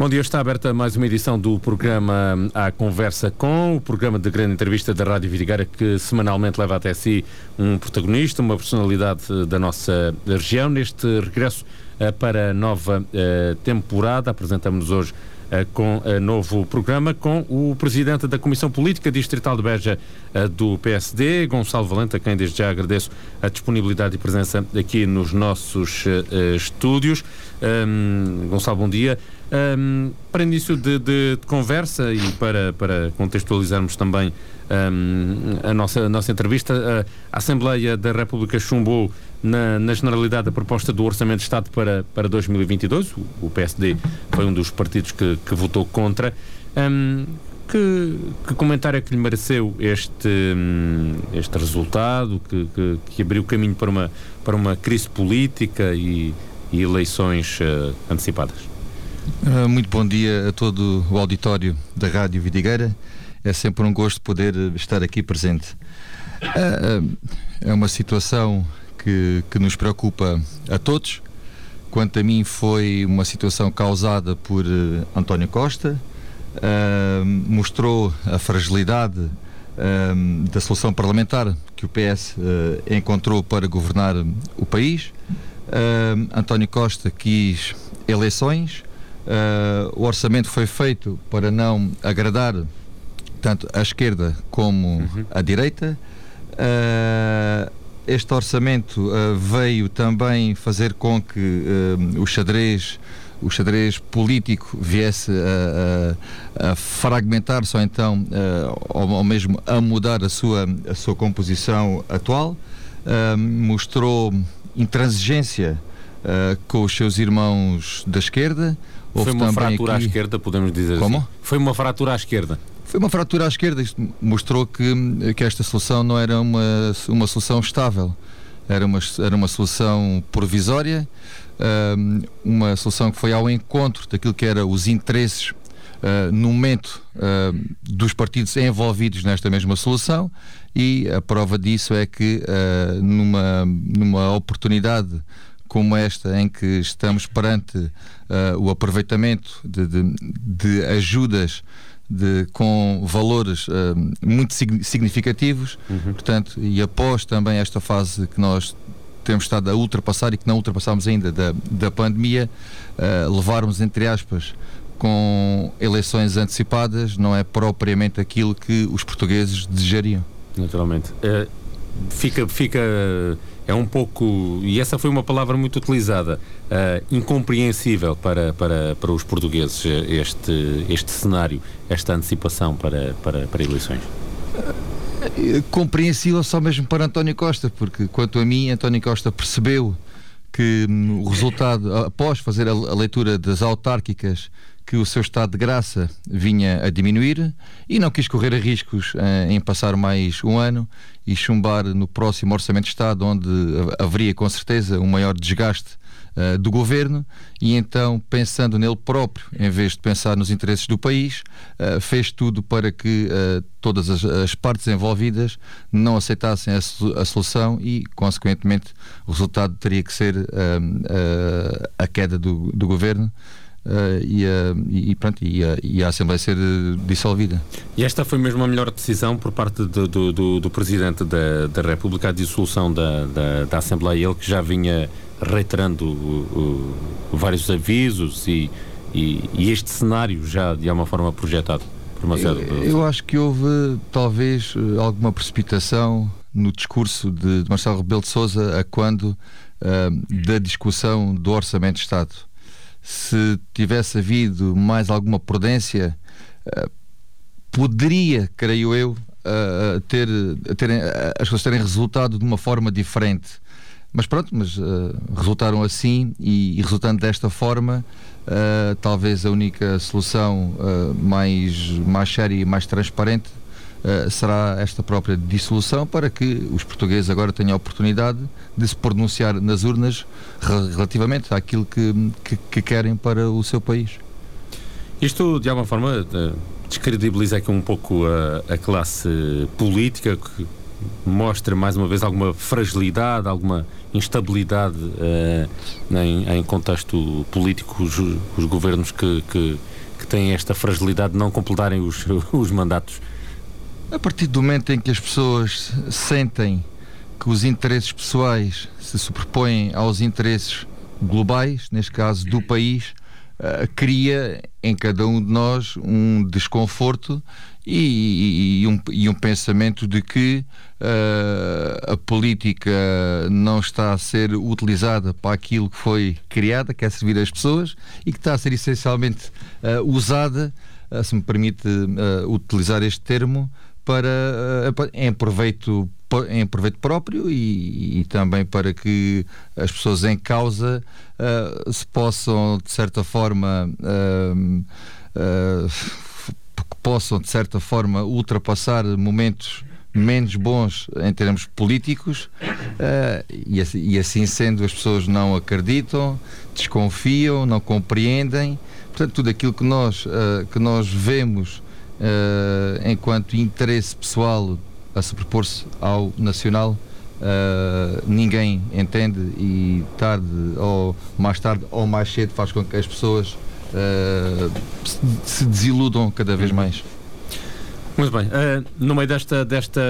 Bom dia, está aberta mais uma edição do programa A Conversa Com, o programa de grande entrevista da Rádio Vidigueira, que semanalmente leva até si um protagonista, uma personalidade da nossa região. Neste regresso para a nova temporada, apresentamos-nos hoje com novo programa com o Presidente da Comissão Política Distrital de Beja do PSD, Gonçalo Valente, a quem desde já agradeço a disponibilidade e presença aqui nos nossos estúdios. Gonçalo, bom dia. Para início de conversa e para contextualizarmos também a nossa entrevista, a Assembleia da República chumbou na generalidade a proposta do Orçamento de Estado para 2022. O PSD foi um dos partidos que votou contra. Que comentário é que lhe mereceu este resultado que abriu caminho para uma crise política e eleições antecipadas? Muito bom dia a todo o auditório da Rádio Vidigueira. É sempre um gosto poder estar aqui presente. É uma situação que nos preocupa a todos. Quanto a mim, foi uma situação causada por António Costa. Mostrou a fragilidade da solução parlamentar que o PS encontrou para governar o país. António Costa quis eleições. O orçamento foi feito para não agradar tanto a esquerda como a direita. Este orçamento veio também fazer com que o xadrez político viesse a fragmentar-se, ou então ou mesmo a mudar a sua composição atual. Mostrou intransigência com os seus irmãos da esquerda. Foi uma fratura à esquerda, podemos dizer Como? assim. Foi uma fratura à esquerda. Foi uma fratura à esquerda. Isto mostrou que esta solução não era uma solução estável. Era uma solução provisória, uma solução que foi ao encontro daquilo que eram os interesses no momento dos partidos envolvidos nesta mesma solução, e a prova disso é que numa oportunidade como esta, em que estamos perante o aproveitamento de ajudas com valores muito significativos, portanto, e após também esta fase que nós temos estado a ultrapassar e que não ultrapassámos ainda da pandemia, levarmos, entre aspas, com eleições antecipadas, não é propriamente aquilo que os portugueses desejariam. Naturalmente. É um pouco, e essa foi uma palavra muito utilizada, incompreensível para os portugueses este cenário, esta antecipação para eleições. Compreensível só mesmo para António Costa, porque quanto a mim, António Costa percebeu que o resultado, após fazer a leitura das autárquicas, que o seu estado de graça vinha a diminuir, e não quis correr a riscos em passar mais um ano e chumbar no próximo Orçamento de Estado, onde haveria com certeza um maior desgaste do governo, e então, pensando nele próprio, em vez de pensar nos interesses do país, fez tudo para que todas as partes envolvidas não aceitassem a solução, e consequentemente o resultado teria que ser a queda do governo. E a Assembleia ser dissolvida. E esta foi mesmo a melhor decisão por parte do Presidente da República, a dissolução da Assembleia, ele que já vinha reiterando vários avisos e este cenário já de alguma forma projetado por uma série de... Eu acho que houve talvez alguma precipitação no discurso de Marcelo Rebelo de Sousa a quando da discussão do Orçamento de Estado. Se tivesse havido mais alguma prudência, poderia, creio eu, as coisas terem resultado de uma forma diferente. Mas pronto, resultaram assim, e resultando desta forma, talvez a única solução mais séria e mais transparente será esta própria dissolução, para que os portugueses agora tenham a oportunidade de se pronunciar nas urnas relativamente àquilo que querem para o seu país. Isto, de alguma forma, descredibiliza aqui um pouco a classe política, mostra mais uma vez alguma fragilidade, alguma instabilidade em contexto político, os governos que têm esta fragilidade de não completarem os mandatos? A partir do momento em que as pessoas sentem que os interesses pessoais se superpõem aos interesses globais, neste caso do país, cria em cada um de nós um desconforto e um pensamento de que a política não está a ser utilizada para aquilo que foi criada, que é servir as pessoas, e que está a ser essencialmente usada, se me permite utilizar este termo, em proveito próprio e também para que as pessoas em causa se possam, de certa forma, ultrapassar momentos menos bons em termos políticos, e assim sendo, as pessoas não acreditam, desconfiam, não compreendem. Portanto, tudo aquilo que nós vemos enquanto interesse pessoal a superpor-se ao nacional, ninguém entende, e mais tarde ou mais cedo faz com que as pessoas se desiludam cada vez mais. Muito bem, no meio desta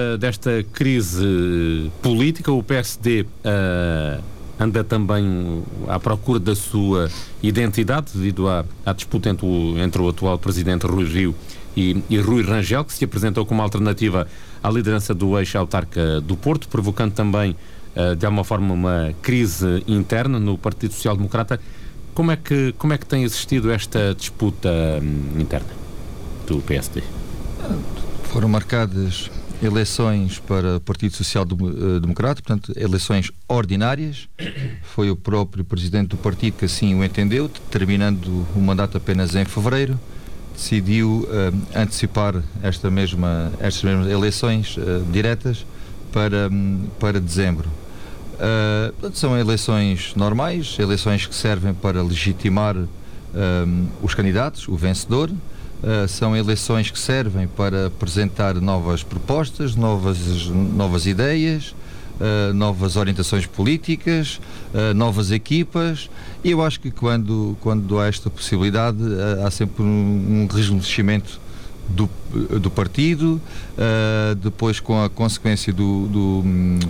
crise política, o PSD anda também à procura da sua identidade devido à disputa entre o atual presidente Rui Rio e Rui Rangel, que se apresentou como alternativa à liderança do ex-autarca do Porto, provocando também, de alguma forma, uma crise interna no Partido Social Democrata. Como é que tem existido esta disputa interna do PSD? Foram marcadas eleições para o Partido Social Democrata, portanto, eleições ordinárias. Foi o próprio presidente do partido que assim o entendeu, terminando o mandato apenas em fevereiro. Decidiu antecipar estas mesmas eleições diretas para dezembro. São eleições normais, eleições que servem para legitimar os candidatos, o vencedor. São eleições que servem para apresentar novas propostas, novas ideias, novas orientações políticas, novas equipas. E eu acho que quando há esta possibilidade, há sempre um rejuvenescimento do partido, depois com a consequência do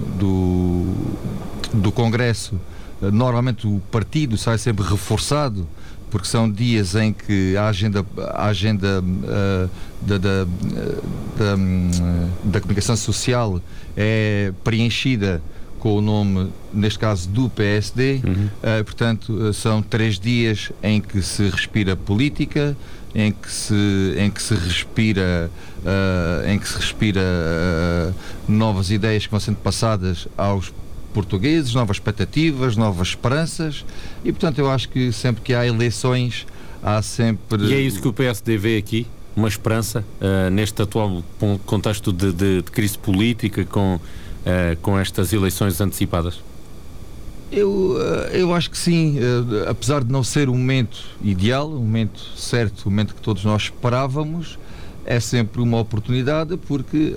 Congresso. Normalmente o partido sai sempre reforçado, porque são dias em que a agenda da comunicação social é preenchida com o nome, neste caso, do PSD. Portanto, são 3 dias em que se respira política, em que se respira novas ideias que vão sendo passadas aos portugueses, novas expectativas, novas esperanças, e portanto eu acho que sempre que há eleições há sempre... E é isso que o PSD vê aqui? Uma esperança neste atual contexto de crise política com estas eleições antecipadas? Eu acho que sim, apesar de não ser um momento ideal, um momento certo, um momento que todos nós esperávamos, é sempre uma oportunidade, porque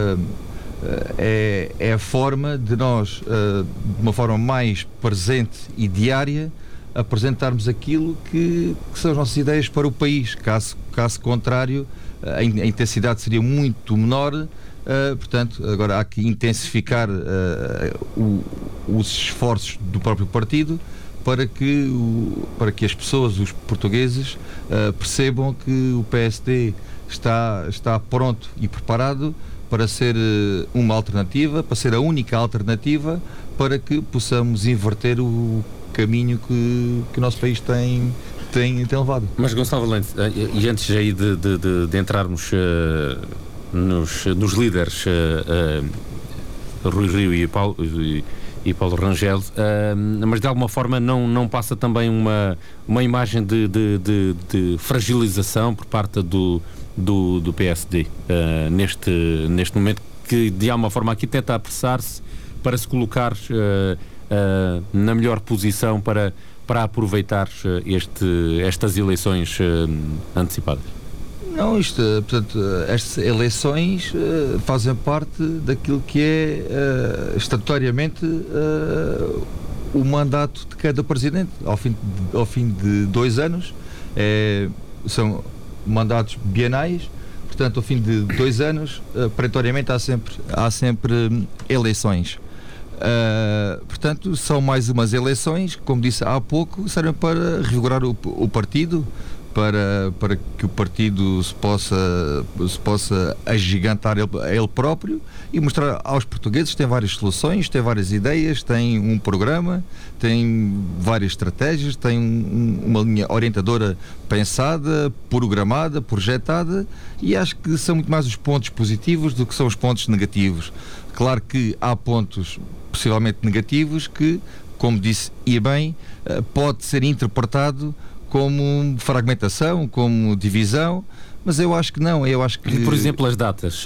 é a forma de nós, de uma forma mais presente e diária, apresentarmos aquilo que são as nossas ideias para o país. Caso contrário, a intensidade seria muito menor. Portanto, agora há que intensificar os esforços do próprio partido para que as pessoas, os portugueses, percebam que o PSD está pronto e preparado para ser uma alternativa, para ser a única alternativa, para que possamos inverter o caminho que o nosso país tem levado. Mas, Gonçalo Valente, e antes aí de entrarmos nos líderes, Rui Rio e Paulo Rangel, mas de alguma forma não passa também uma imagem de fragilização por parte do PSD neste momento, que de alguma forma aqui tenta apressar-se para se colocar na melhor posição para aproveitar estas eleições antecipadas? Não, portanto, estas eleições fazem parte daquilo que é estatutariamente o mandato de cada presidente. Ao fim de 2 anos, são mandatos bienais, portanto, ao fim de 2 anos, perentoriamente há sempre eleições. Portanto, são mais umas eleições, como disse há pouco, servem para revigorar o partido, para que o partido se possa agigantar ele próprio e mostrar aos portugueses que tem várias soluções, tem várias ideias, tem um programa, tem várias estratégias, tem uma linha orientadora pensada, programada, projetada, e acho que são muito mais os pontos positivos do que são os pontos negativos. Claro que há pontos possivelmente negativos que, como disse e bem, pode ser interpretado como fragmentação, como divisão, mas eu acho que não. Eu acho que... Por exemplo, as datas.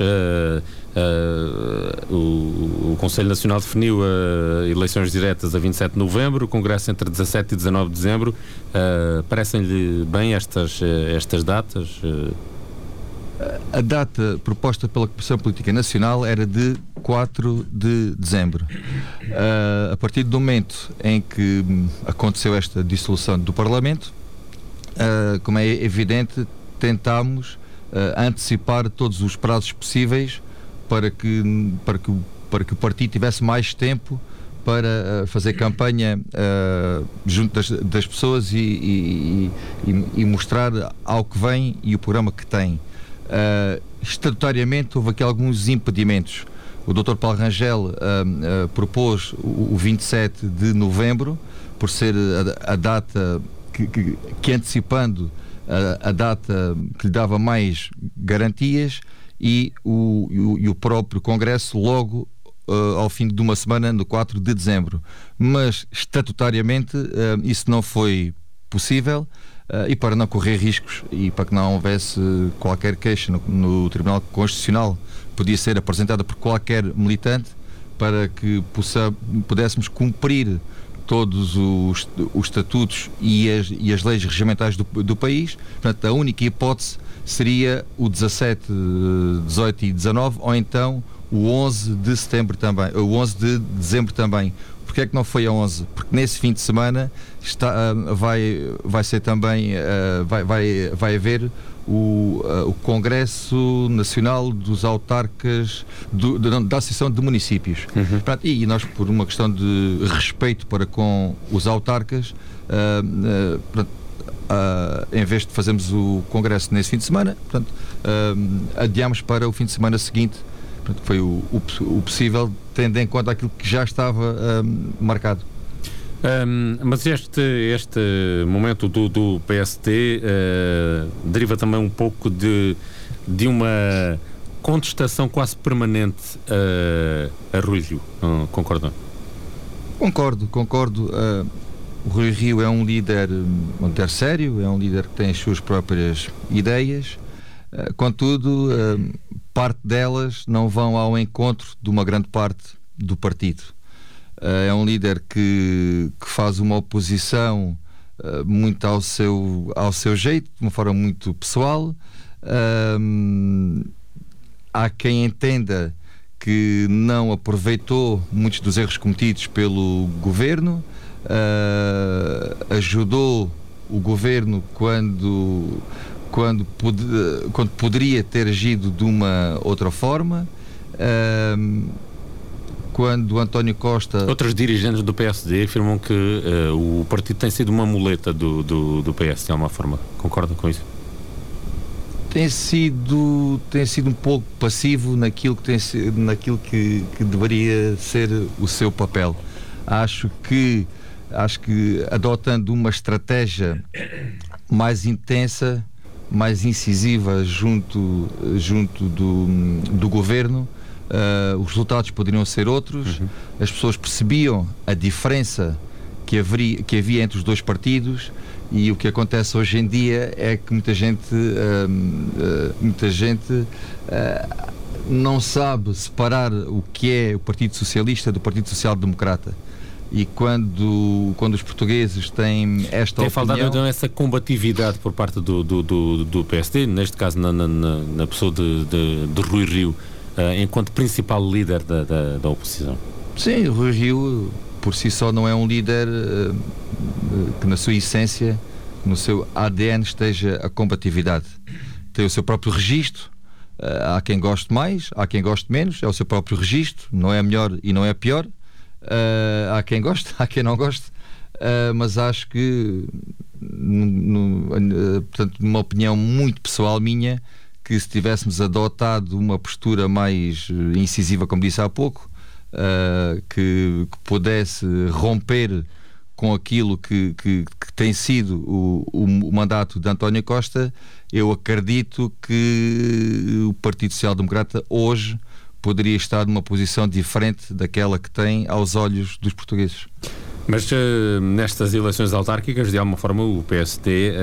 O Conselho Nacional definiu eleições diretas a 27 de novembro, o Congresso entre 17 e 19 de dezembro. Parecem-lhe bem estas datas? A data proposta pela Comissão Política Nacional era de 4 de dezembro. A partir do momento em que aconteceu esta dissolução do Parlamento, como é evidente, tentámos antecipar todos os prazos possíveis para que o partido tivesse mais tempo para fazer campanha junto das pessoas e mostrar ao que vem e o programa que tem. Estatutariamente houve aqui alguns impedimentos. O Dr. Paulo Rangel propôs o 27 de novembro, por ser a data que antecipando a data que lhe dava mais garantias, e o próprio Congresso logo ao fim de uma semana, no 4 de dezembro. Mas estatutariamente isso não foi possível, e para não correr riscos e para que não houvesse qualquer queixa no Tribunal Constitucional, podia ser apresentada por qualquer militante, para que pudéssemos cumprir todos os estatutos e as leis regimentais do país. Portanto, a única hipótese seria o 17, 18 e 19, ou então o 11 de setembro também, o 11 de dezembro também. Porquê é que não foi a 11? Porque nesse fim de semana vai ser também, vai haver o Congresso Nacional dos Autarcas da Associação de Municípios. E nós, por uma questão de respeito para com os autarcas, em vez de fazermos o Congresso nesse fim de semana, adiámos para o fim de semana seguinte. Foi o possível, tendo em conta aquilo que já estava marcado. Mas este momento do PST deriva também um pouco de uma contestação quase permanente a Rui Rio. Concordam? Concordo. O Rui Rio é um líder sério, é um líder que tem as suas próprias ideias, contudo, parte delas não vão ao encontro de uma grande parte do partido. É um líder que faz uma oposição muito ao seu jeito, de uma forma muito pessoal. Há quem entenda que não aproveitou muitos dos erros cometidos pelo governo, ajudou o governo quando poderia ter agido de uma outra forma. Quando António Costa... Outros dirigentes do PSD afirmam que o partido tem sido uma muleta do PS, de alguma forma. Concordam com isso? Tem sido um pouco passivo naquilo que deveria ser o seu papel. Acho que adotando uma estratégia mais intensa, mais incisiva junto do governo, os resultados poderiam ser outros. As pessoas percebiam a diferença que havia entre os dois partidos, e o que acontece hoje em dia é que muita gente não sabe separar o que é o Partido Socialista do Partido Social Democrata. E quando os portugueses têm esta Tem opinião... faltado então essa combatividade por parte do PSD, neste caso na pessoa de Rui Rio, enquanto principal líder da oposição. Sim, Rui Rio por si só não é um líder que na sua essência, no seu ADN esteja a combatividade. Tem o seu próprio registro, há quem goste mais, há quem goste menos, é o seu próprio registro, não é melhor e não é pior. Há quem goste, há quem não goste, mas acho que, portanto, numa opinião muito pessoal minha, que se tivéssemos adotado uma postura mais incisiva, como disse há pouco, que pudesse romper com aquilo que tem sido o mandato de António Costa, eu acredito que o Partido Social Democrata hoje poderia estar numa posição diferente daquela que tem aos olhos dos portugueses. Mas nestas eleições autárquicas, de alguma forma, o PSD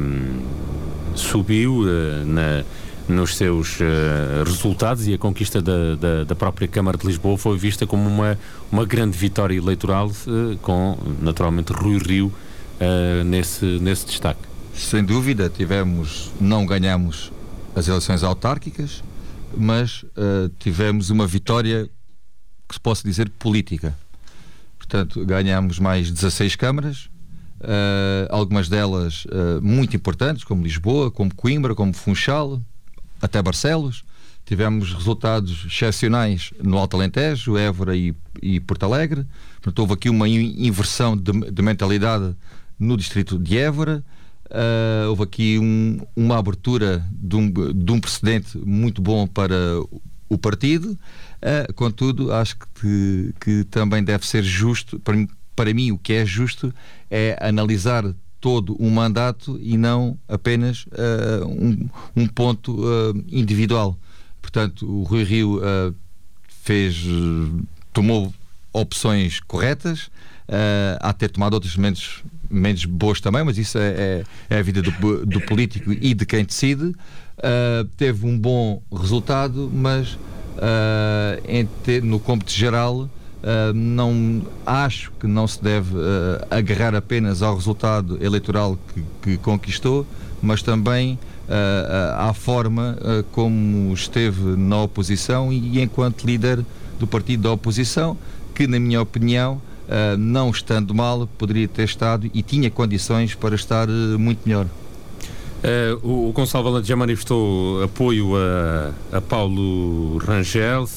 subiu nos seus resultados, e a conquista da própria Câmara de Lisboa foi vista como uma grande vitória eleitoral, com, naturalmente, Rui Rio nesse destaque. Sem dúvida, não ganhamos as eleições autárquicas, mas tivemos uma vitória que se possa dizer política. Portanto, ganhámos mais 16 câmaras, algumas delas muito importantes, como Lisboa, como Coimbra, como Funchal, até Barcelos. Tivemos resultados excepcionais no Alto Alentejo, Évora e Porto Alegre. Portanto, houve aqui uma inversão de mentalidade no distrito de Évora. Houve aqui uma abertura de um precedente muito bom para o partido. Contudo, acho que também deve ser justo, para mim o que é justo é analisar todo um mandato e não apenas um ponto individual. Portanto, o Rui Rio tomou opções corretas, há de ter tomado outras menos boas também, mas isso é a vida do político e de quem decide. Teve um bom resultado, mas no cômputo geral, acho que não se deve agarrar apenas ao resultado eleitoral que conquistou, mas também à forma como esteve na oposição e enquanto líder do partido da oposição, que, na minha opinião, não estando mal, poderia ter estado e tinha condições para estar muito melhor. O Gonçalo Valente já manifestou apoio a Paulo Rangel.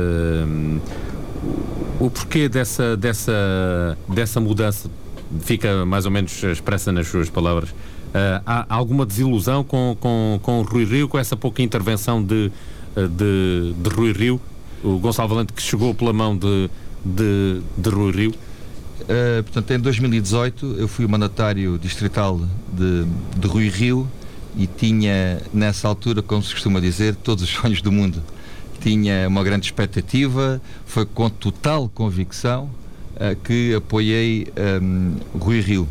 O porquê dessa mudança fica mais ou menos expressa nas suas palavras. Há alguma desilusão com Rui Rio, com essa pouca intervenção de Rui Rio? O Gonçalo Valente, que chegou pela mão de Rui Rio? Portanto, em 2018 eu fui o mandatário distrital de Rui Rio e tinha, nessa altura, como se costuma dizer, todos os sonhos do mundo. Tinha uma grande expectativa, foi com total convicção que apoiei Rui Rio.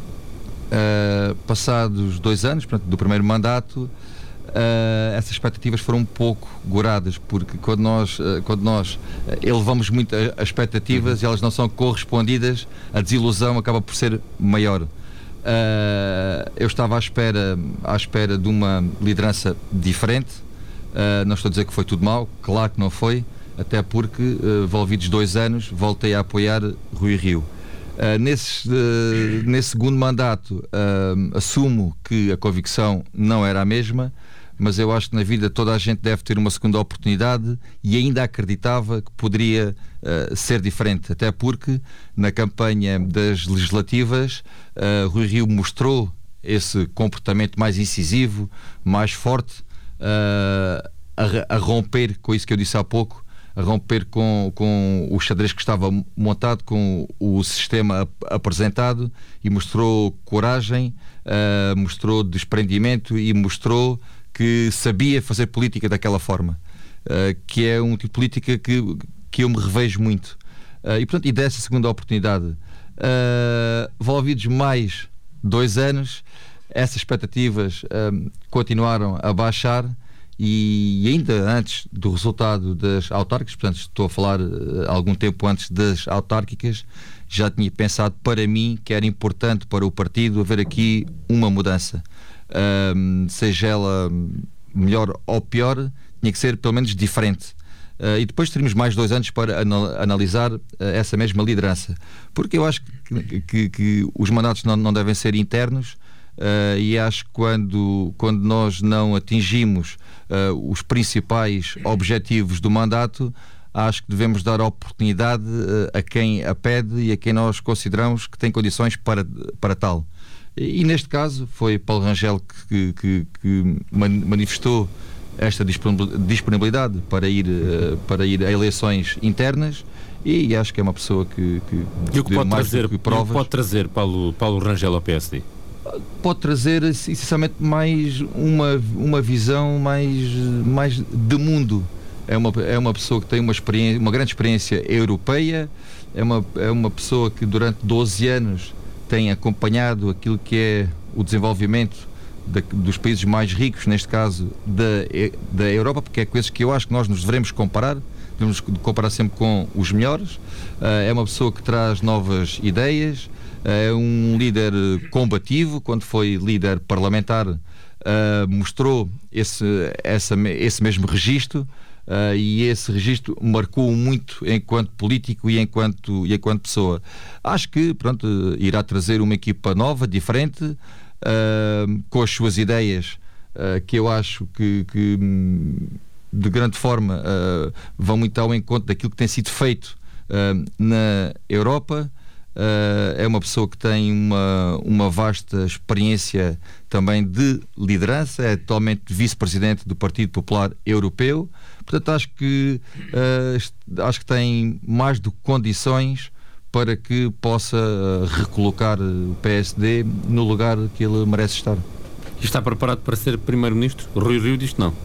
Passados 2 anos, portanto, do primeiro mandato, essas expectativas foram um pouco goradas, porque quando nós elevamos muito as expectativas e elas não são correspondidas, a desilusão acaba por ser maior. Eu estava à espera de uma liderança diferente. Não estou a dizer que foi tudo mau, claro que não foi, até porque, envolvidos 2 anos, voltei a apoiar Rui Rio. Nesse segundo mandato, assumo que a convicção não era a mesma, mas eu acho que na vida toda a gente deve ter uma segunda oportunidade e ainda acreditava que poderia ser diferente, até porque na campanha das legislativas Rui Rio mostrou esse comportamento mais incisivo, mais forte, a romper com isso que eu disse há pouco, a romper com o xadrez que estava montado, com o sistema apresentado, e mostrou coragem, mostrou desprendimento e mostrou que sabia fazer política daquela forma, que é um tipo de política que eu me revejo muito. E dessa segunda oportunidade, envolvidos mais 2 anos, essas expectativas continuaram a baixar e ainda antes do resultado das autárquicas, portanto estou a falar algum tempo antes das autárquicas, já tinha pensado para mim que era importante para o partido haver aqui uma mudança, seja ela melhor ou pior, tinha que ser pelo menos diferente. E depois teríamos mais 2 anos para analisar essa mesma liderança, porque eu acho que os mandatos não devem ser internos. E acho que quando nós não atingimos os principais objetivos do mandato, acho que devemos dar oportunidade a quem a pede e a quem nós consideramos que tem condições para tal. E neste caso foi Paulo Rangel que manifestou esta disponibilidade para ir a eleições internas, e acho que é uma pessoa que e o que pode trazer Paulo Rangel ao PSD? Pode trazer essencialmente mais uma visão mais de mundo. É uma pessoa que tem uma grande experiência europeia, é uma pessoa que durante 12 anos tem acompanhado aquilo que é o desenvolvimento dos países mais ricos, neste caso da Europa, porque é com esses que eu acho que nós nos devemos comparar sempre com os melhores. É uma pessoa que traz novas ideias, é um líder combativo. Quando foi líder parlamentar, mostrou esse mesmo registro, e esse registro marcou muito enquanto político e enquanto pessoa. Acho que irá trazer uma equipa nova, diferente, com as suas ideias, que eu acho que de grande forma vão muito ao encontro daquilo que tem sido feito na Europa. É uma pessoa que tem uma vasta experiência também de liderança, é atualmente vice-presidente do Partido Popular Europeu. Portanto, acho que tem mais do que condições para que possa recolocar o PSD no lugar que ele merece estar. E está preparado para ser primeiro-ministro? Rui Rio diz que não.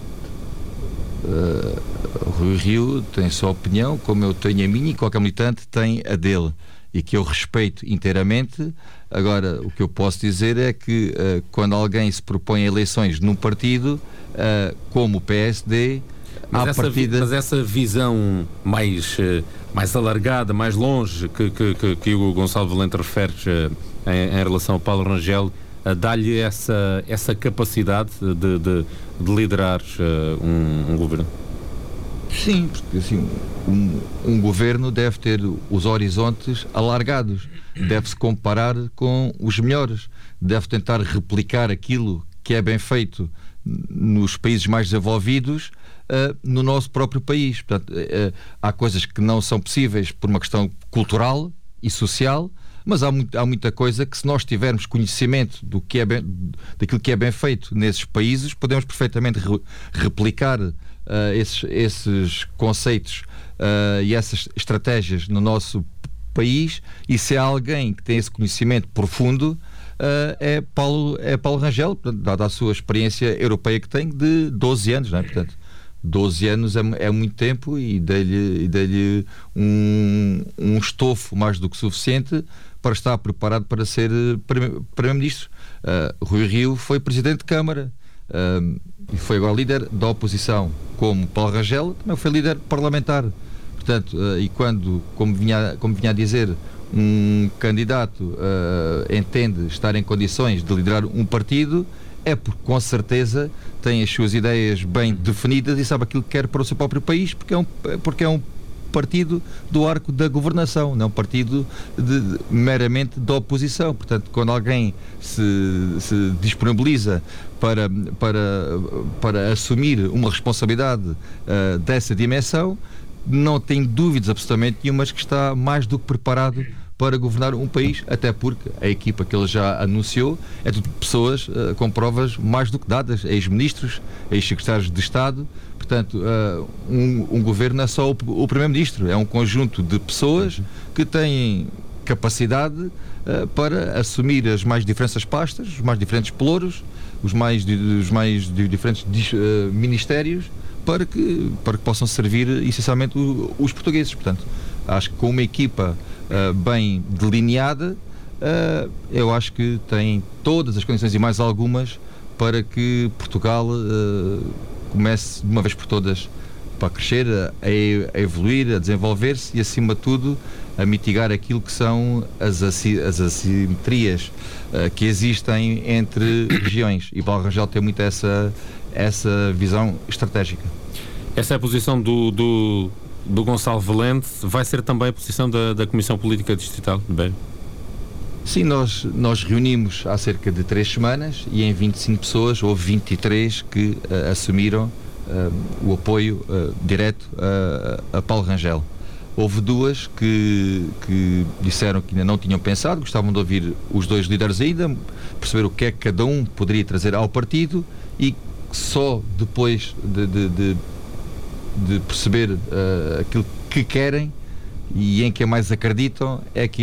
Rui Rio tem a sua opinião, como eu tenho a minha, e qualquer militante tem a dele, e que eu respeito inteiramente. Agora, o que eu posso dizer é que quando alguém se propõe a eleições num partido como o PSD, mas essa visão mais alargada, mais longe, que o Gonçalo Valente refere em relação ao Paulo Rangel, dá-lhe essa capacidade de liderar um governo? Sim, porque assim, um governo deve ter os horizontes alargados, deve-se comparar com os melhores, deve tentar replicar aquilo que é bem feito nos países mais desenvolvidos no nosso próprio país. Portanto, há coisas que não são possíveis por uma questão cultural e social, mas há muita coisa que, se nós tivermos conhecimento daquilo que é bem feito nesses países, podemos perfeitamente replicar esses conceitos e essas estratégias no nosso país. E se há alguém que tem esse conhecimento profundo, é Paulo Rangel, dada a sua experiência europeia que tem de 12 anos, não é? Portanto, 12 anos é muito tempo, e dei-lhe um estofo mais do que suficiente para estar preparado para ser primeiro-ministro. Rui Rio foi presidente de Câmara, e foi agora líder da oposição, como Paulo Rangel também foi líder parlamentar. Portanto, e como vinha a dizer, um candidato entende estar em condições de liderar um partido, é porque com certeza tem as suas ideias bem definidas e sabe aquilo que quer para o seu próprio país, porque é um partido do arco da governação, não é um partido meramente da oposição. Portanto, quando alguém se disponibiliza para assumir uma responsabilidade dessa dimensão, não tem dúvidas absolutamente nenhumas que está mais do que preparado para governar um país, até porque a equipa que ele já anunciou é tudo pessoas com provas mais do que dadas, ex-ministros, ex-secretários de Estado. Portanto, um governo não é só o primeiro-ministro, é um conjunto de pessoas que têm capacidade para assumir as mais diferentes pastas, os mais diferentes pelouros, os mais diferentes ministérios, para que possam servir essencialmente os portugueses. Portanto, acho que com uma equipa bem delineada, eu acho que tem todas as condições e mais algumas para que Portugal comece de uma vez por todas para crescer, a evoluir, a desenvolver-se e, acima de tudo, a mitigar aquilo que são as assimetrias que existem entre regiões. E Paulo Rangel tem muito essa visão estratégica. Essa é a posição do Gonçalo Valente. Vai ser também a posição da Comissão Política Distrital de Beja? Sim, nós reunimos há cerca de 3 semanas e em 25 pessoas houve 23 que assumiram o apoio direto a Paulo Rangel. Houve 2 que disseram que ainda não tinham pensado, gostavam de ouvir os 2 líderes ainda, perceber o que é que cada um poderia trazer ao partido, e só depois de perceber aquilo que querem e em que mais acreditam é que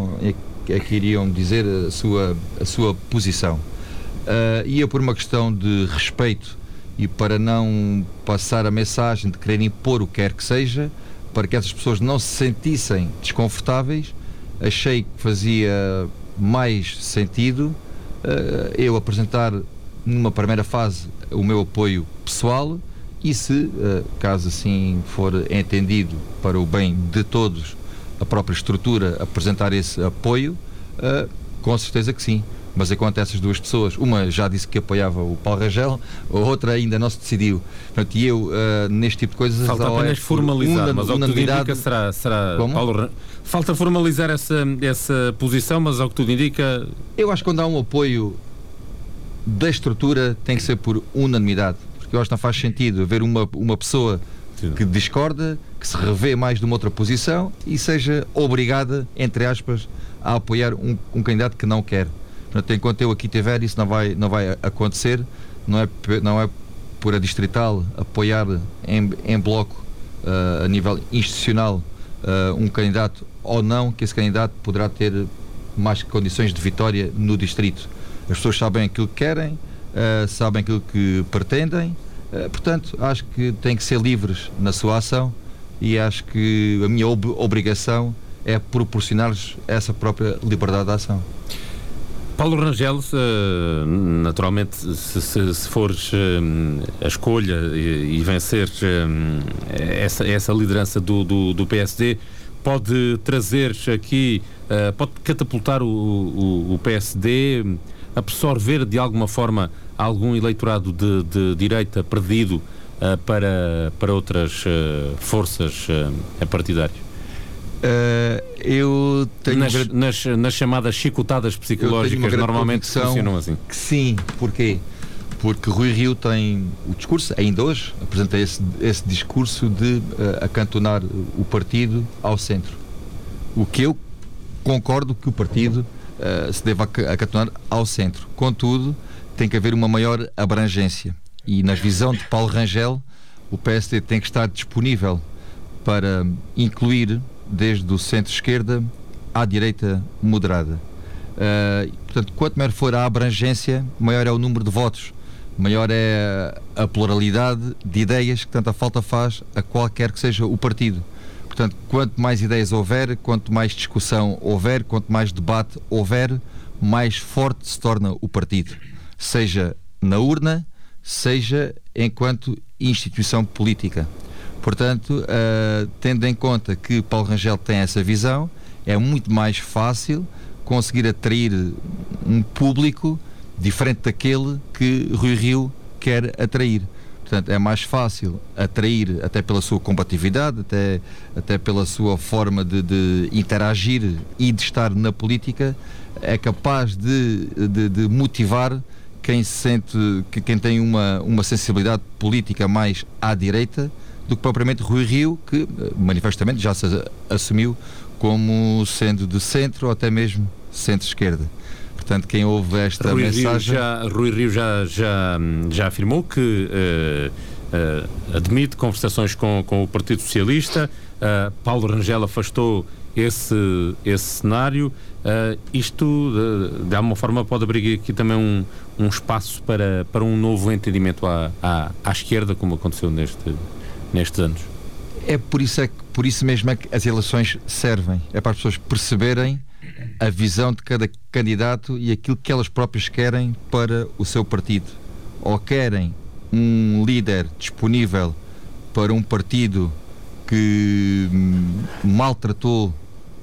iriam dizer a sua posição. E por uma questão de respeito e para não passar a mensagem de querer impor o que quer que seja, para que essas pessoas não se sentissem desconfortáveis, achei que fazia mais sentido eu apresentar numa primeira fase o meu apoio pessoal e, se caso assim for entendido para o bem de todos, a própria estrutura apresentar esse apoio, com certeza que sim. Mas enquanto essas 2 pessoas, uma já disse que apoiava o Paulo Rangel, a outra ainda não se decidiu. Portanto, e eu, neste tipo de coisas... Falta apenas formalizar, mas ao que tudo indica será Paulo... Falta formalizar essa posição, mas ao que tudo indica... Eu acho que quando há um apoio da estrutura tem que ser por unanimidade, porque eu acho que não faz sentido haver uma pessoa que discorda, que se revê mais de uma outra posição e seja obrigada, entre aspas, a apoiar um candidato que não quer. Portanto, enquanto eu aqui tiver, isso não vai acontecer. Não é por a distrital apoiar em bloco a nível institucional um candidato ou não, que esse candidato poderá ter mais condições de vitória no distrito. As pessoas sabem aquilo que querem, sabem aquilo que pretendem, portanto acho que têm que ser livres na sua ação e acho que a minha obrigação é proporcionar-lhes essa própria liberdade de ação. Paulo Rangel, naturalmente, se fores a escolha e vencer essa liderança do PSD, pode trazer aqui, pode catapultar o PSD, absorver de alguma forma algum eleitorado de direita perdido para outras forças partidárias? Eu tenho nas chamadas chicotadas psicológicas normalmente funcionam assim. Que sim, porquê? Porque Rui Rio tem o discurso, ainda hoje apresenta esse discurso de acantonar o partido ao centro, o que eu concordo que o partido se deve acantonar ao centro. Contudo, tem que haver uma maior abrangência e, na visão de Paulo Rangel, o PSD tem que estar disponível para incluir desde o centro-esquerda à direita moderada. Portanto, quanto maior for a abrangência, maior é o número de votos, maior é a pluralidade de ideias que tanta falta faz a qualquer que seja o partido. Portanto, quanto mais ideias houver, quanto mais discussão houver, quanto mais debate houver, mais forte se torna o partido, seja na urna, seja enquanto instituição política. Portanto, tendo em conta que Paulo Rangel tem essa visão, é muito mais fácil conseguir atrair um público diferente daquele que Rui Rio quer atrair. Portanto, é mais fácil atrair, até pela sua combatividade, até pela sua forma de interagir e de estar na política, é capaz de motivar quem tem uma sensibilidade política mais à direita do que propriamente Rui Rio, que manifestamente já se assumiu como sendo de centro ou até mesmo centro-esquerda. Portanto, quem ouve esta mensagem... Rui Rio já afirmou que admite conversações com o Partido Socialista. Paulo Rangel afastou esse cenário. Isto, de alguma forma, pode abrir aqui também um espaço para um novo entendimento à esquerda, como aconteceu nestes anos. É por isso mesmo é que as eleições servem. É para as pessoas perceberem a visão de cada candidato e aquilo que elas próprias querem para o seu partido. Ou querem um líder disponível para um partido que maltratou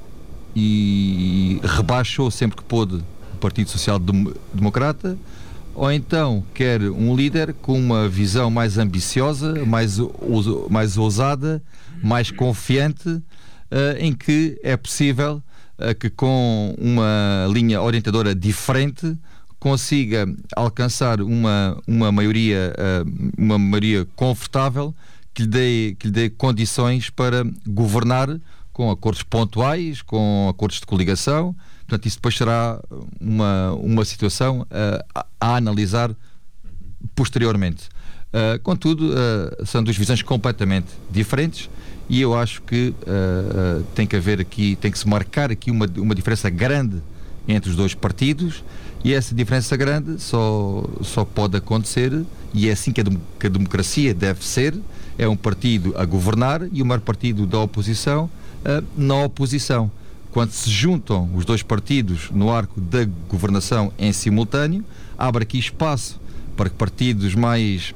e rebaixou sempre que pôde o Partido Social Democrata, ou então quer um líder com uma visão mais ambiciosa, mais ousada, mais confiante, em que é possível que com uma linha orientadora diferente consiga alcançar uma maioria confortável que lhe dê condições para governar com acordos pontuais, com acordos de coligação. Portanto, isso depois será uma situação a analisar posteriormente. Contudo, são duas visões completamente diferentes e eu acho que tem que se marcar aqui uma diferença grande entre os dois partidos, e essa diferença grande só pode acontecer, e é assim que a democracia deve ser. É um partido a governar e o maior partido da oposição na oposição. Quando se juntam os dois partidos no arco da governação em simultâneo, abre aqui espaço para que partidos mais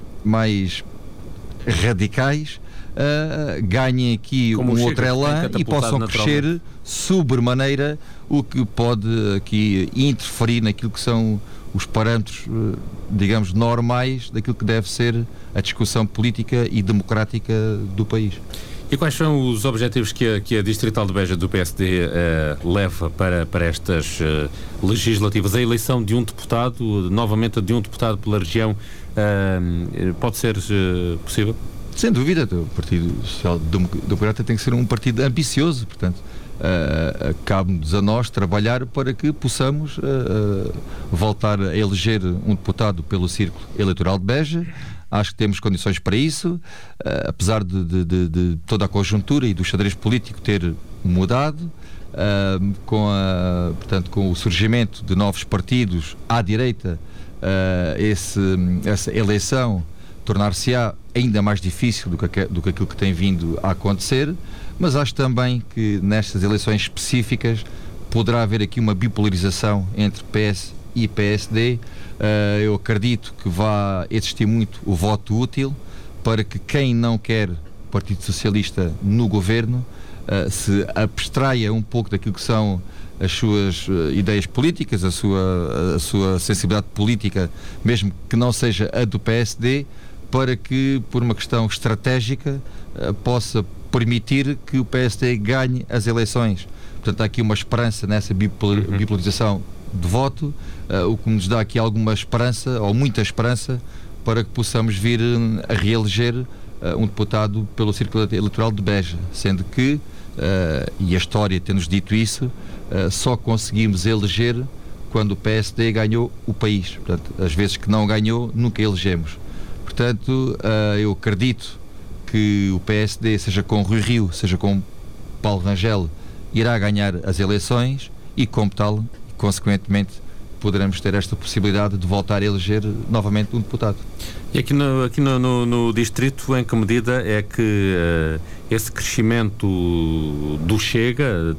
radicais ganhem aqui como um outro elan e possam crescer sobremaneira, o que pode aqui interferir naquilo que são os parâmetros, digamos, normais daquilo que deve ser a discussão política e democrática do país. E quais são os objetivos que a Distrital de Beja do PSD leva para estas legislativas? A eleição de um deputado, novamente de um deputado pela região, pode ser possível? Sem dúvida, o Partido Social Democrata tem que ser um partido ambicioso, portanto, cabe-nos a nós trabalhar para que possamos voltar a eleger um deputado pelo Círculo Eleitoral de Beja. Acho que temos condições para isso, apesar de toda a conjuntura e do xadrez político ter mudado, com o surgimento de novos partidos à direita, essa eleição tornar-se-á ainda mais difícil do que aquilo que tem vindo a acontecer, mas acho também que nestas eleições específicas poderá haver aqui uma bipolarização entre PS e PSD. Eu acredito que vai existir muito o voto útil para que quem não quer Partido Socialista no governo se abstraia um pouco daquilo que são as suas ideias políticas, a sua sensibilidade política, mesmo que não seja a do PSD, para que, por uma questão estratégica, possa permitir que o PSD ganhe as eleições. Portanto, há aqui uma esperança nessa bipolarização de voto, o que nos dá aqui alguma esperança, ou muita esperança, para que possamos vir a reeleger um deputado pelo Círculo Eleitoral de Beja, sendo que, e a história tem-nos dito isso, só conseguimos eleger quando o PSD ganhou o país. Portanto, as vezes que não ganhou, nunca elegemos. Portanto, eu acredito que o PSD, seja com Rui Rio, seja com Paulo Rangel, irá ganhar as eleições e, como tal, consequentemente, poderemos ter esta possibilidade de voltar a eleger novamente um deputado. E aqui no Distrito, em que medida é que esse crescimento do Chega,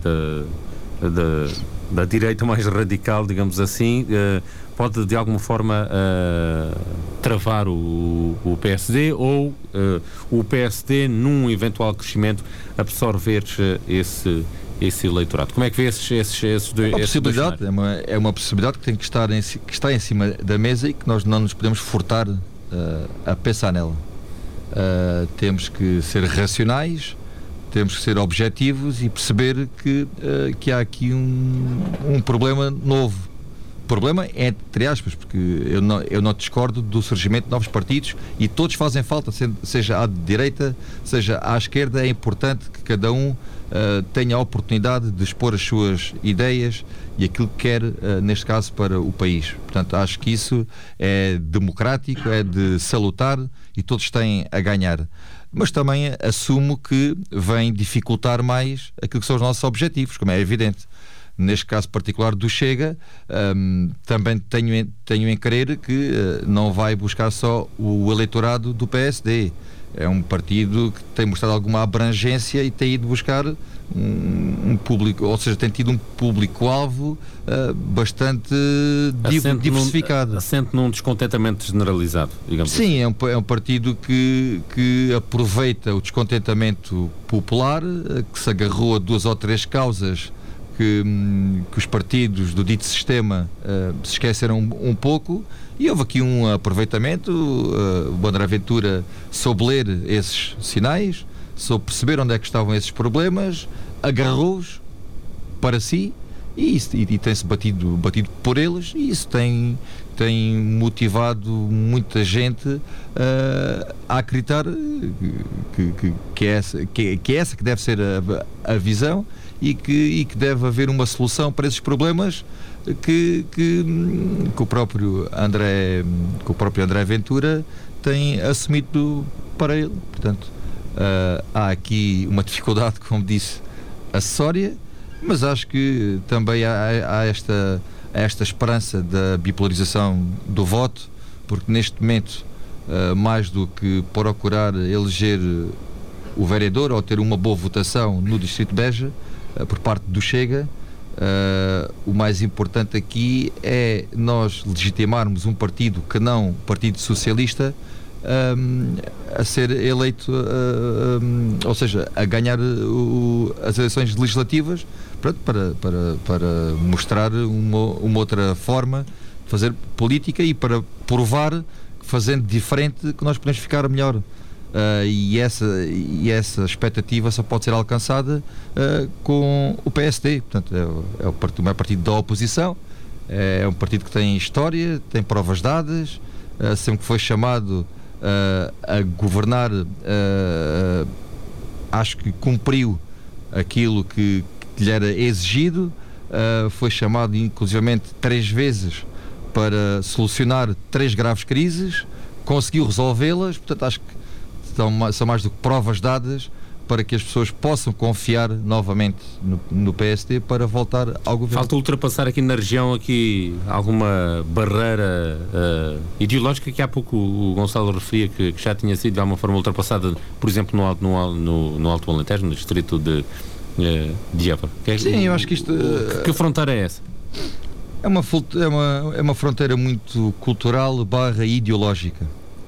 da direita mais radical, digamos assim, pode de alguma forma travar o PSD, ou o PSD, num eventual crescimento, absorver esse eleitorado? Como é que vê esses dois? É uma possibilidade que tem que está em cima da mesa e que nós não nos podemos furtar a pensar nela. Temos que ser racionais, temos que ser objetivos e perceber que há aqui um problema novo. Problema é, entre aspas, porque eu não discordo do surgimento de novos partidos, e todos fazem falta, seja à direita, seja à esquerda. É importante que cada um tenha a oportunidade de expor as suas ideias e aquilo que quer, neste caso, para o país. Portanto, acho que isso é democrático, é de salutar e todos têm a ganhar. Mas também assumo que vem dificultar mais aquilo que são os nossos objetivos, como é evidente. Neste caso particular do Chega, também tenho em crer que não vai buscar só o eleitorado do PSD, é um partido que tem mostrado alguma abrangência e tem ido buscar um público, ou seja, tem tido um público-alvo bastante diversificado. Assente num descontentamento generalizado, digamos Sim, assim. É um partido que aproveita o descontentamento popular, que se agarrou a 2 ou 3 causas que os partidos do dito sistema se esqueceram um pouco, e houve aqui um aproveitamento. O André Ventura soube ler esses sinais, soube perceber onde é que estavam esses problemas, agarrou-os para si e tem-se batido por eles, e isso tem motivado muita gente a acreditar que é essa que deve ser a visão, e que deve haver uma solução para esses problemas que o próprio André Ventura tem assumido para ele. Portanto, há aqui uma dificuldade, como disse, acessória, mas acho que também há esta esperança da bipolarização do voto, porque neste momento, mais do que procurar eleger o vereador ou ter uma boa votação no Distrito de Beja por parte do Chega, o mais importante aqui é nós legitimarmos um partido que não o Partido Socialista a ser eleito, ou seja, a ganhar as eleições legislativas, para mostrar uma outra forma de fazer política e para provar que, fazendo diferente, que nós podemos ficar melhor. E essa expectativa só pode ser alcançada com o PSD. Portanto, é o maior partido da oposição, é um partido que tem história, tem provas dadas, sempre que foi chamado a governar, acho que cumpriu aquilo que lhe era exigido. Foi chamado inclusivamente 3 vezes para solucionar 3 graves crises, conseguiu resolvê-las. Portanto, acho que são mais do que provas dadas para que as pessoas possam confiar novamente no PSD para voltar ao governo. Falta ultrapassar aqui na região alguma barreira ideológica que há pouco o Gonçalo referia que já tinha sido de alguma forma ultrapassada, por exemplo, no Alto Alentejo, no distrito de Évora. Sim, eu acho que isto... Que fronteira é essa? É uma fronteira muito cultural / ideológica.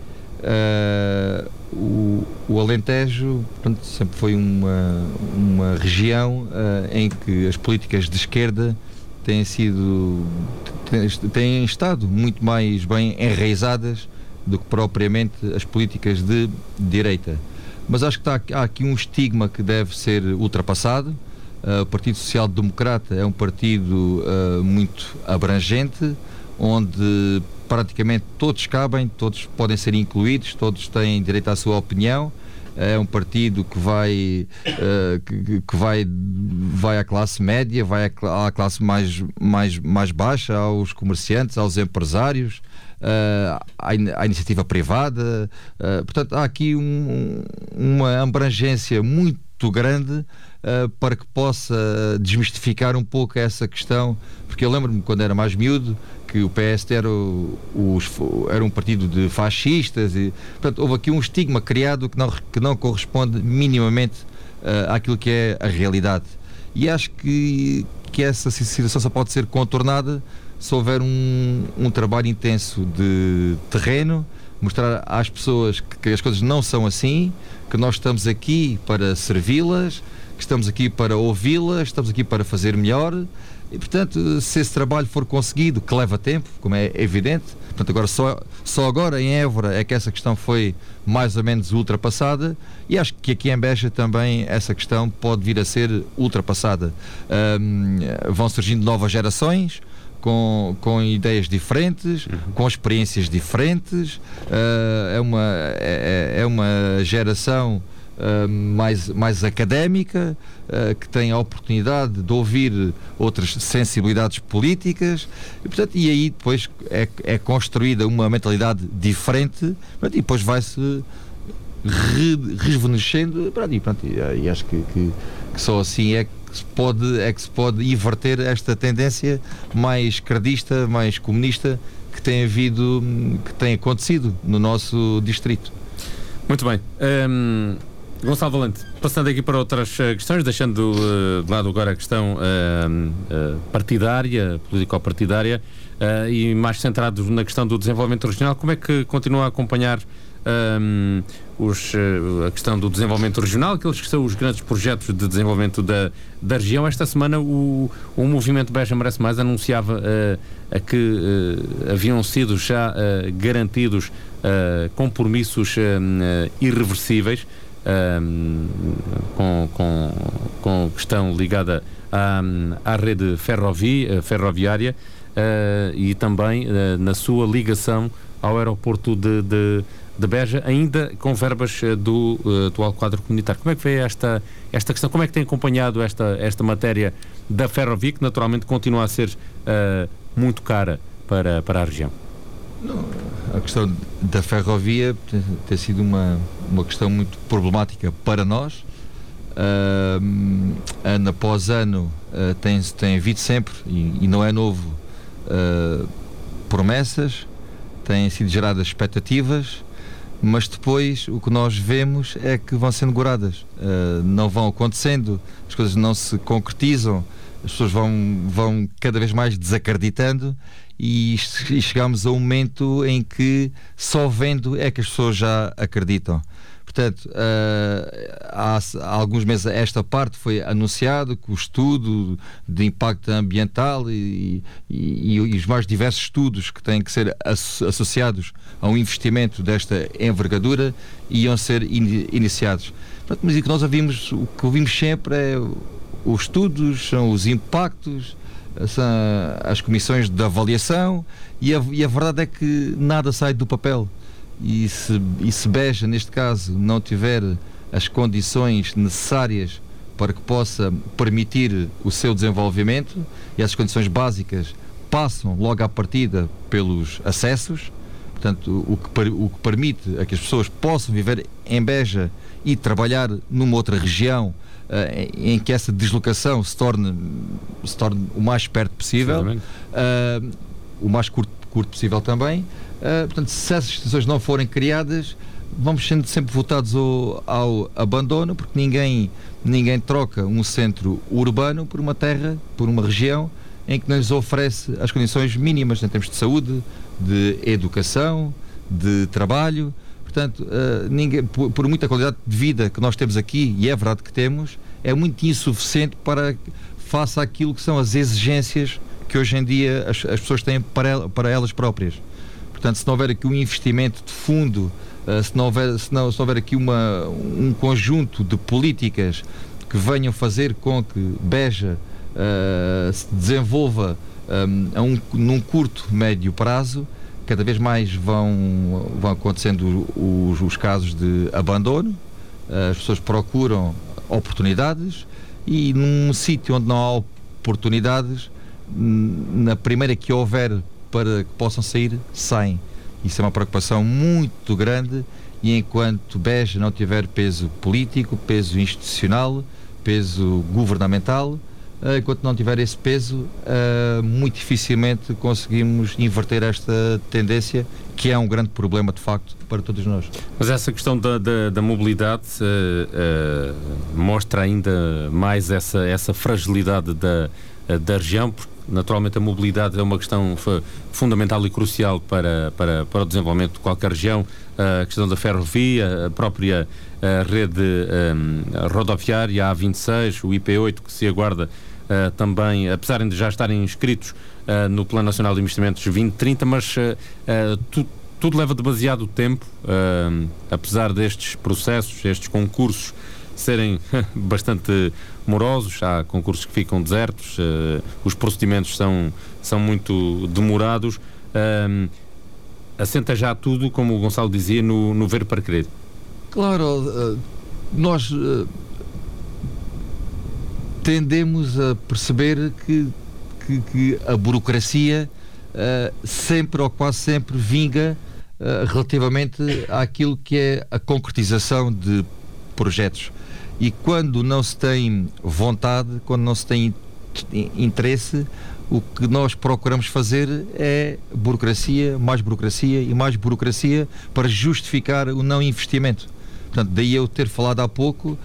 O Alentejo, portanto, sempre foi uma região em que as políticas de esquerda têm estado muito mais bem enraizadas do que propriamente as políticas de direita. Mas acho que há aqui um estigma que deve ser ultrapassado. O Partido Social Democrata é um partido muito abrangente, onde praticamente todos cabem, todos podem ser incluídos, todos têm direito à sua opinião. É um partido que vai à classe média, vai à classe mais baixa, aos comerciantes, aos empresários, à iniciativa privada. Portanto, há aqui uma abrangência muito grande para que possa desmistificar um pouco essa questão, porque eu lembro-me quando era mais miúdo que o PSD era um partido de fascistas, e portanto houve aqui um estigma criado que não corresponde minimamente àquilo que é a realidade, e acho que essa situação só pode ser contornada se houver um trabalho intenso de terreno, mostrar às pessoas que as coisas não são assim, que nós estamos aqui para servi-las, que estamos aqui para ouvi-las, estamos aqui para fazer melhor. E, portanto, se esse trabalho for conseguido, que leva tempo, como é evidente, portanto, agora só agora em Évora é que essa questão foi mais ou menos ultrapassada, e acho que aqui em Beja também essa questão pode vir a ser ultrapassada. Vão surgindo novas gerações com ideias diferentes, com experiências diferentes. É uma geração mais académica, que tem a oportunidade de ouvir outras sensibilidades políticas, e, portanto, e aí depois é construída uma mentalidade diferente, e depois vai-se rejuvenescendo, e acho que só assim é que se pode inverter esta tendência mais credista, mais comunista que tem acontecido no nosso distrito. Muito bem. Gonçalo Valente, passando aqui para outras questões, deixando de lado agora a questão partidária, político-partidária, e mais centrados na questão do desenvolvimento regional, como é que continua a acompanhar a questão do desenvolvimento regional, aqueles que são os grandes projetos de desenvolvimento da região? Esta semana o movimento Beja Merece Mais anunciava que haviam sido já garantidos compromissos irreversíveis com questão ligada à rede ferroviária e também na sua ligação ao aeroporto de Beja, ainda com verbas do atual quadro comunitário. Como é que vê esta questão? Como é que tem acompanhado esta matéria da ferrovia, que naturalmente continua a ser muito cara para a região? Não, a questão da ferrovia tem sido uma questão muito problemática para nós. Ano após ano tem havido sempre, e não é novo, promessas, têm sido geradas expectativas, mas depois o que nós vemos é que vão sendo goradas, não vão acontecendo, as coisas não se concretizam, as pessoas vão cada vez mais desacreditando e chegamos a um momento em que só vendo é que as pessoas já acreditam. Portanto, há alguns meses esta parte foi anunciado que o estudo de impacto ambiental e os mais diversos estudos que têm que ser associados a um investimento desta envergadura iam ser iniciados. Portanto, mas o que nós ouvimos sempre é os estudos, são os impactos, são as comissões de avaliação e a verdade é que nada sai do papel. E se Beja, neste caso, não tiver as condições necessárias para que possa permitir o seu desenvolvimento, e essas condições básicas passam logo à partida pelos acessos, portanto, o que permite a que as pessoas possam viver em Beja e trabalhar numa outra região em que essa deslocação se torne o mais perto possível, o mais curto possível também. Portanto, se essas instituições não forem criadas, vamos sendo sempre votados ao abandono, porque ninguém troca um centro urbano por uma terra, por uma região em que nos oferece as condições mínimas em termos de saúde, de educação, de trabalho. Portanto, por muita qualidade de vida que nós temos aqui, e é verdade que temos, é muito insuficiente face àquilo que são as exigências que hoje em dia as pessoas têm para elas próprias. Portanto, se não houver aqui um investimento de fundo, se não houver aqui um conjunto de políticas que venham fazer com que Beja se desenvolva num curto, médio prazo, cada vez mais vão acontecendo os casos de abandono, as pessoas procuram oportunidades e num sítio onde não há oportunidades, na primeira que houver para que possam sair, saem. Isso é uma preocupação muito grande e enquanto Beja não tiver peso político, peso institucional, peso governamental, enquanto não tiver esse peso, muito dificilmente conseguimos inverter esta tendência, que é um grande problema de facto para todos nós. Mas essa questão da mobilidade mostra ainda mais essa fragilidade da região, porque naturalmente a mobilidade é uma questão fundamental e crucial para o desenvolvimento de qualquer região. A questão da ferrovia, a própria rede rodoviária, a A26, o IP8, que se aguarda também, apesar de já estarem inscritos no Plano Nacional de Investimentos 2030, mas tudo leva demasiado tempo, apesar destes processos, estes concursos serem bastante morosos, há concursos que ficam desertos, os procedimentos são muito demorados, assenta já tudo, como o Gonçalo dizia, no ver para crer. Claro, nós tendemos a perceber que a burocracia sempre ou quase sempre vinga relativamente àquilo que é a concretização de projetos. E quando não se tem vontade, quando não se tem interesse, o que nós procuramos fazer é burocracia e mais burocracia para justificar o não investimento. Portanto, daí eu ter falado há pouco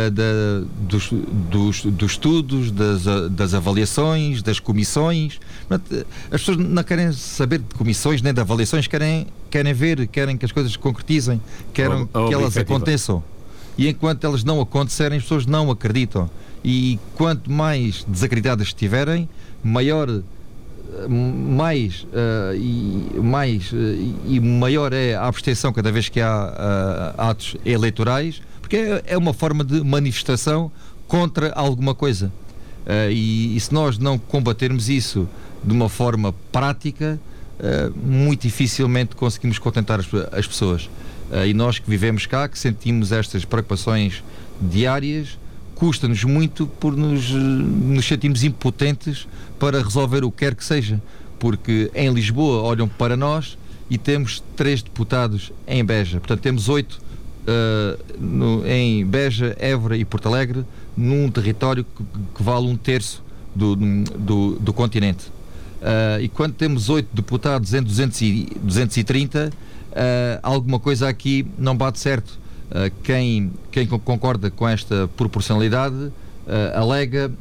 dos estudos, das avaliações, das comissões. Portanto, as pessoas não querem saber de comissões nem de avaliações, querem ver, querem que as coisas se concretizem, querem que elas aconteçam. E enquanto elas não acontecerem, as pessoas não acreditam. E quanto mais desacreditadas estiverem, maior é a abstenção cada vez que há atos eleitorais, porque é uma forma de manifestação contra alguma coisa. E se nós não combatermos isso de uma forma prática, muito dificilmente conseguimos contentar as pessoas. E nós que vivemos cá, que sentimos estas preocupações diárias, custa-nos muito por nos sentimos impotentes para resolver o que quer que seja, porque em Lisboa olham para nós e temos 3 deputados em Beja, portanto temos 8 em Beja, Évora e Porto Alegre, num território que vale 1/3 do continente. E quando temos 8 deputados em 230, alguma coisa aqui não bate certo. Quem concorda com esta proporcionalidade alega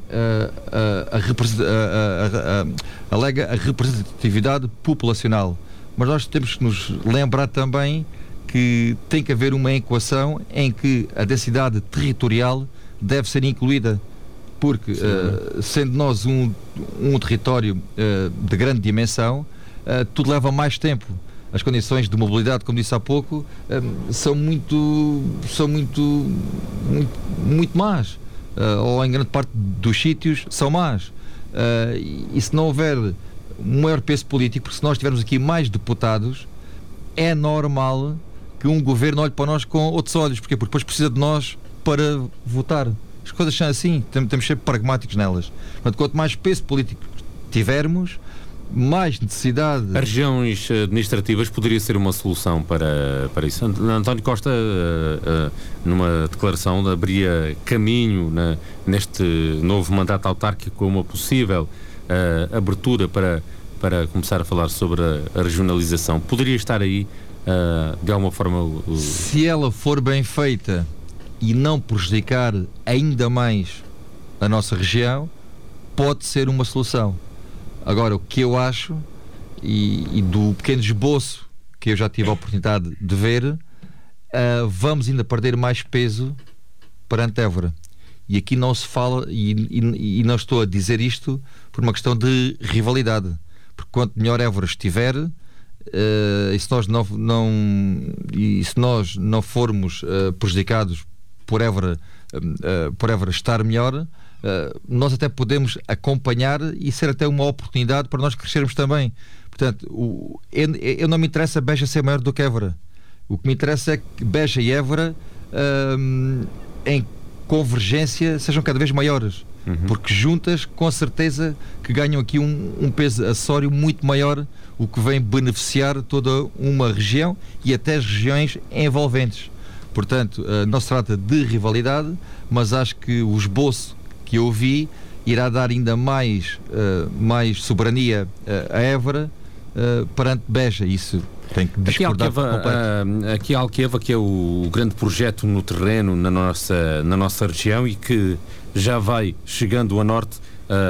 a representatividade populacional. Mas nós temos que nos lembrar também que tem que haver uma equação em que a densidade territorial deve ser incluída, porque sendo nós um território de grande dimensão, tudo leva mais tempo. As condições de mobilidade, como disse há pouco, são muito más, ou em grande parte dos sítios são más. E se não houver um maior peso político, porque se nós tivermos aqui mais deputados, é normal que um governo olhe para nós com outros olhos. Porquê? Porque depois precisa de nós para votar. As coisas são assim, temos de ser pragmáticos nelas. Portanto, quanto mais peso político tivermos, mais necessidade. As regiões administrativas poderia ser uma solução para isso. António Costa, numa declaração, abriria caminho neste novo mandato autárquico com uma possível abertura para começar a falar sobre a regionalização. Poderia estar aí, de alguma forma... Se ela for bem feita e não prejudicar ainda mais a nossa região, pode ser uma solução. Agora, o que eu acho, e do pequeno esboço que eu já tive a oportunidade de ver, vamos ainda perder mais peso perante Évora. E aqui não se fala, e não estou a dizer isto por uma questão de rivalidade, porque quanto melhor Évora estiver, e se nós não formos prejudicados por Évora estar melhor, nós até podemos acompanhar e ser até uma oportunidade para nós crescermos também. Portanto, eu não me interessa Beja ser maior do que Évora. O que me interessa é que Beja e Évora em convergência sejam cada vez maiores, porque juntas com certeza que ganham aqui um peso acessório muito maior, o que vem beneficiar toda uma região e até as regiões envolventes. Portanto, não se trata de rivalidade, mas acho que o esboço que eu vi irá dar ainda mais soberania a Évora perante Beja. Isso tem que discordar por completo. Aqui a Alqueva, que é o grande projeto no terreno na nossa região e que já vai chegando a norte,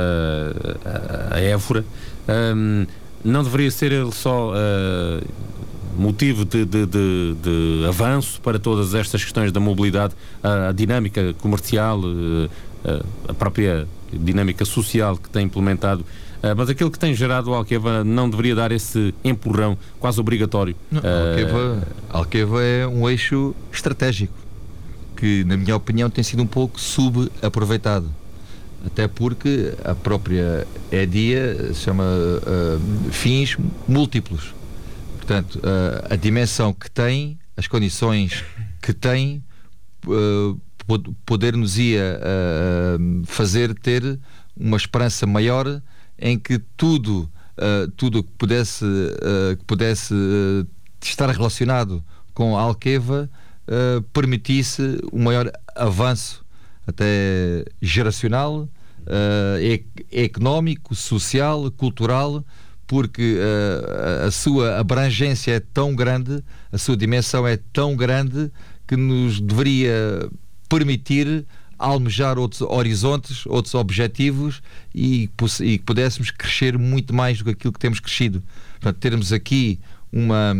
a Évora, não deveria ser ele só motivo de avanço para todas estas questões da mobilidade, a dinâmica comercial, a própria dinâmica social que tem implementado, mas aquilo que tem gerado o Alqueva não deveria dar esse empurrão quase obrigatório? Alqueva é um eixo estratégico que, na minha opinião, tem sido um pouco subaproveitado, até porque a própria EDIA se chama fins múltiplos. Portanto, a dimensão que tem, as condições que tem, poder-nos-ia fazer ter uma esperança maior em que tudo que pudesse estar relacionado com a Alqueva permitisse um maior avanço, até geracional, económico, social, cultural, porque a sua abrangência é tão grande, a sua dimensão é tão grande, que nos deveria permitir almejar outros horizontes, outros objetivos e que pudéssemos crescer muito mais do que aquilo que temos crescido. Portanto, termos aqui uma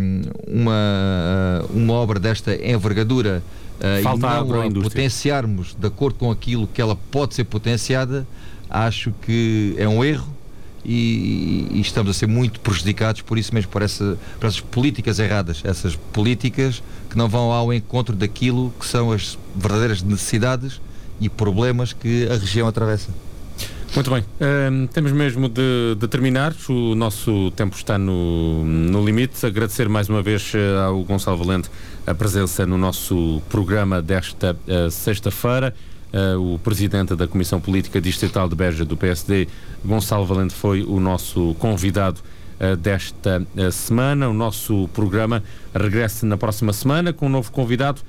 obra desta envergadura e não a potenciarmos de acordo com aquilo que ela pode ser potenciada, acho que é um erro e estamos a ser muito prejudicados por isso mesmo, por essas políticas erradas, essas políticas que não vão ao encontro daquilo que são as verdadeiras necessidades e problemas que a região atravessa. Muito bem, temos mesmo de terminar, o nosso tempo está no limite. Agradecer mais uma vez ao Gonçalo Valente a presença no nosso programa desta sexta-feira. O presidente da Comissão Política Distrital de Beja do PSD, Gonçalo Valente, foi o nosso convidado desta semana. O nosso programa regressa na próxima semana com um novo convidado.